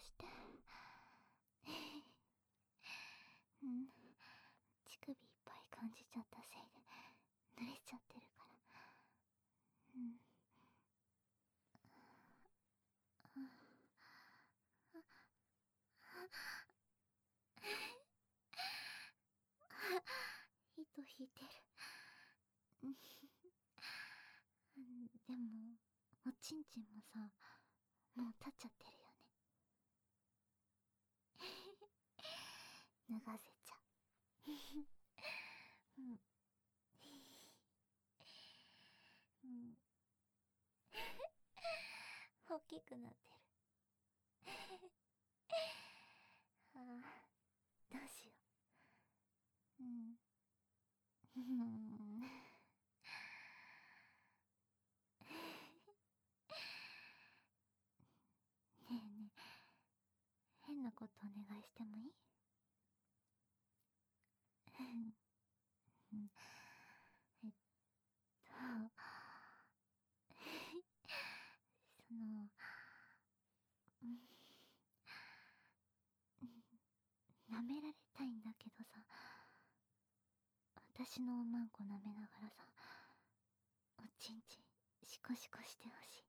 して。うん、乳首いっぱい感じちゃったせいで濡れちゃってるから。うん。糸引いてる。でもおちんちんもさ、もう立っちゃってるよね。脱がせちゃう。うん。うん。大きくなってる。ああ、どうしよう。うん。ねえねえ、変なことお願いしてもいい？うん。えっと、その、うん、舐められたいんだけどさ、私のおまんこ舐めながらさ、おちんちんシコシコしてほしい。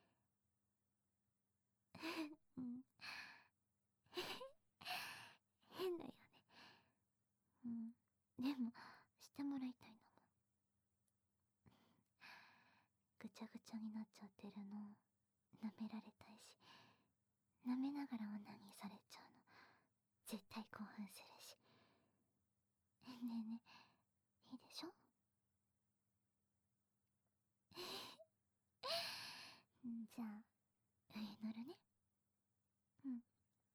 うん。変だよね。うん。でもしてもらいたいのも。ぐちゃぐちゃになっちゃってるの舐められたいし、舐めながらオナニーされちゃうの絶対興奮するし。ねえねえ、いいでしょ？じゃあ上乗るね。うん。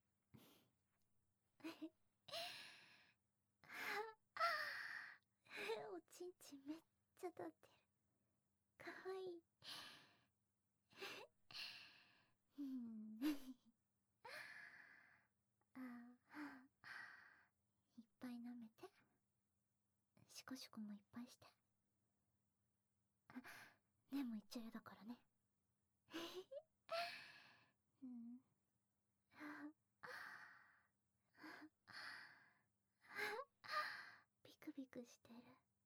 おちんちんめっちゃ立ってる。かわいい。うん。ああ、いっぱい舐めて。シコシコもいっぱいして。あ、ねも一応だからね。うん。ビクビクしてる。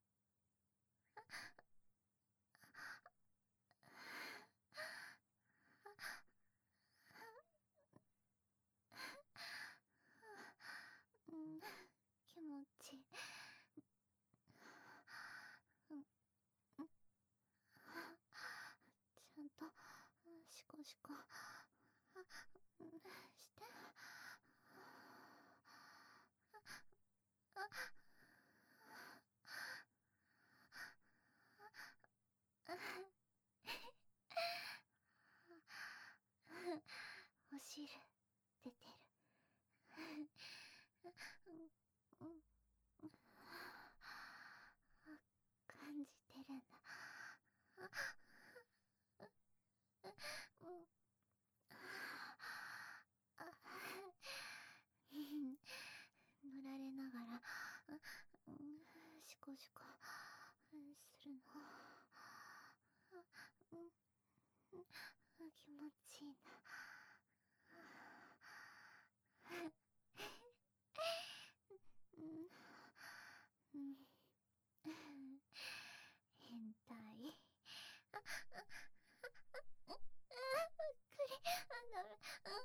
うん、気持ちいい。うん、うん、ちゃんとシコシコして。お汁出てる。うん、感じてるんだ。うん、乗られながら、シコシコするの。気持ちいいな。うん、うん、変態。これ、ダメ。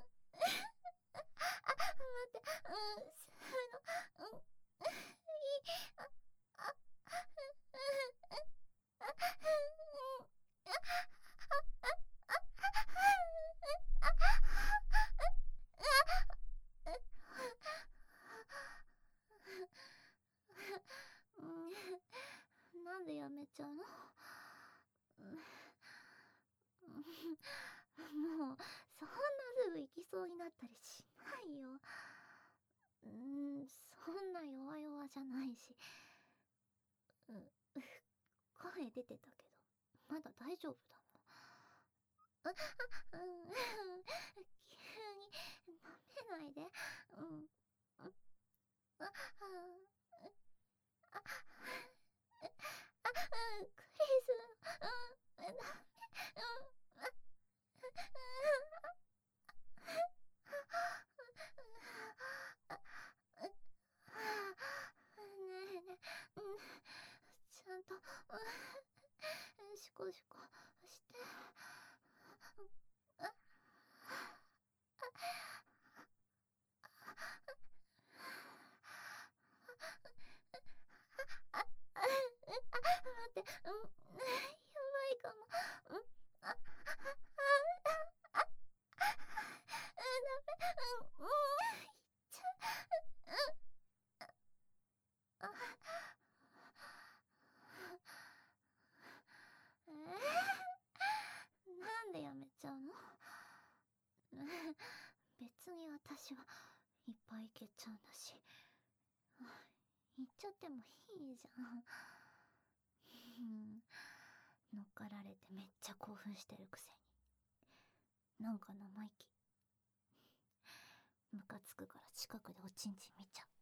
待って、そういうの、いい。なんでやめちゃうの？もうそんなすぐ行きそうになったりしないよ。そんな弱々じゃないし。声出てたけどまだ大丈夫だもん。急に舐めないで。うん。あ、あ、あ、クリス、ダメ。 私はいっぱいいけちゃうんだし。言っちゃってもいいじゃん。乗っかられてめっちゃ興奮してるくせに。なんか生意気。ムカつくから近くでおちんちん見ちゃう。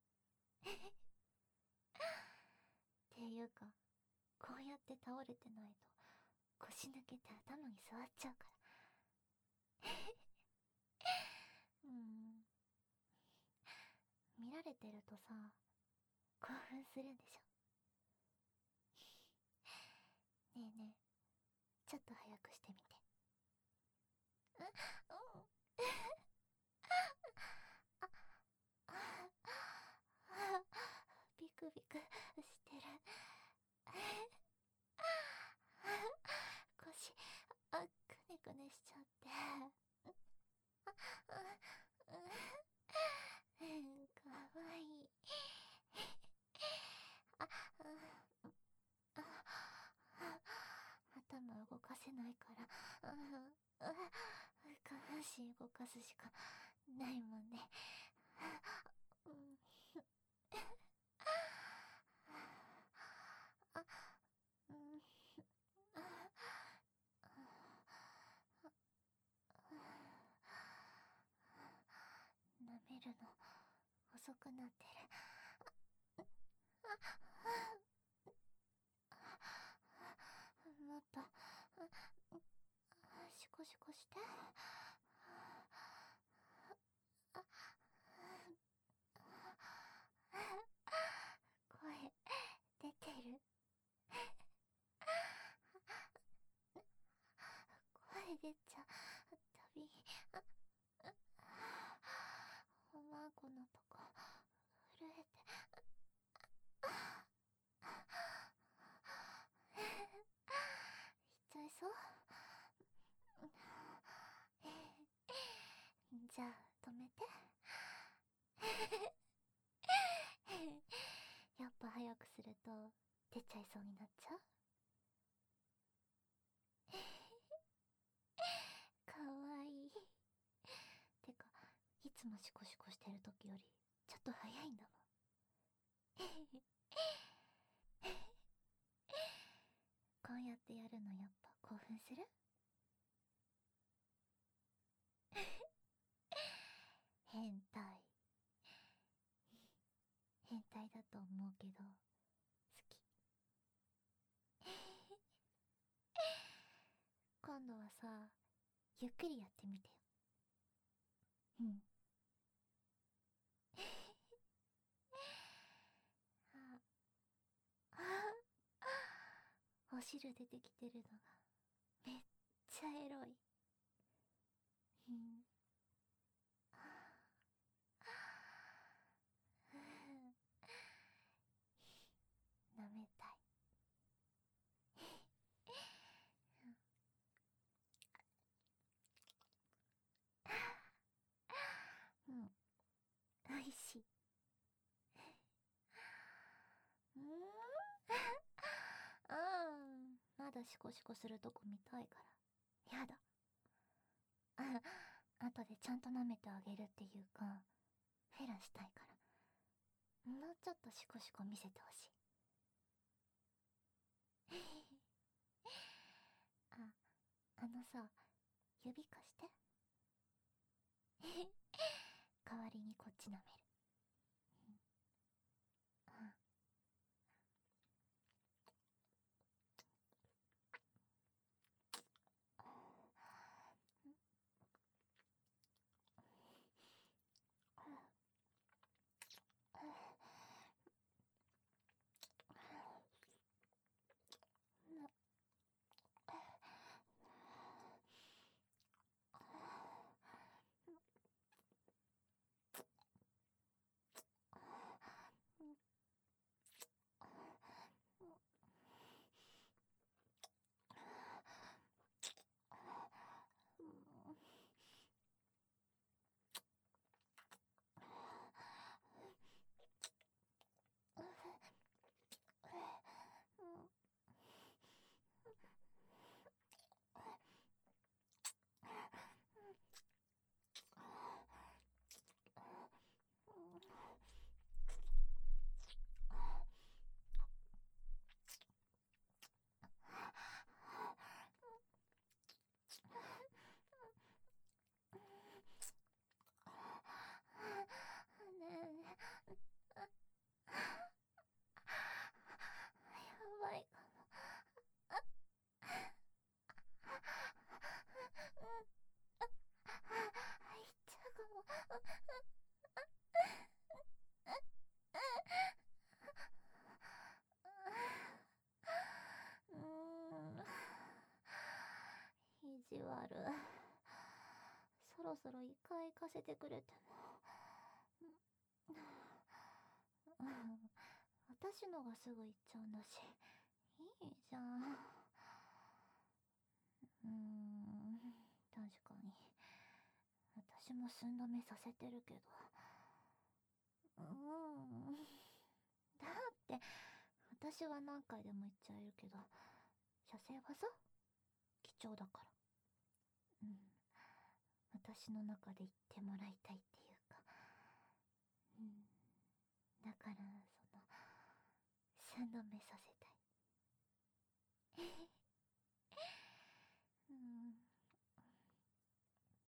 っていうか、こうやって倒れてないと腰抜けて頭に座っちゃうから。見られてるとさ、興奮するんでしょ。ねえねえ、ちょっと早くしてみて。ビクビクしてる。腰、くねくねしちゃって。かわいい。頭動かせないから、下半身動かすしかないもんね。舐めるの遅くなってる。もっとシコシコして。声出てる？声出ちゃうたびにおまんこのとこ震えて。いっちゃいそう。じゃあ止めて。やっぱ早くすると出ちゃいそうになっちゃう。かわいい。てか、いつもシコシコしてる時よりちょっと早いんだもん。こうやってやるのやっぱ興奮する？変態。変態だと思うけど好き。今度はさ、ゆっくりやってみてよ。お汁出てきてるのがめっちゃエロい。舐めたい。おいしい。まだシコシコするとこ見たいから。やだ。後でちゃんと舐めてあげるっていうか、フェラしたいから、もうちょっとシコシコ見せてほしい。あのさ、指貸して。代わりにこっち舐める。 ろそろ一回行かせてくれても。私のがすぐ行っちゃうんだし、いいじゃん。確かに。私も寸止めさせてるけど。だって、私は何回でも言っちゃえるけど、射精はさ、貴重だから。私の中で言ってもらいたいっていうか。だから、寸止めさせたい。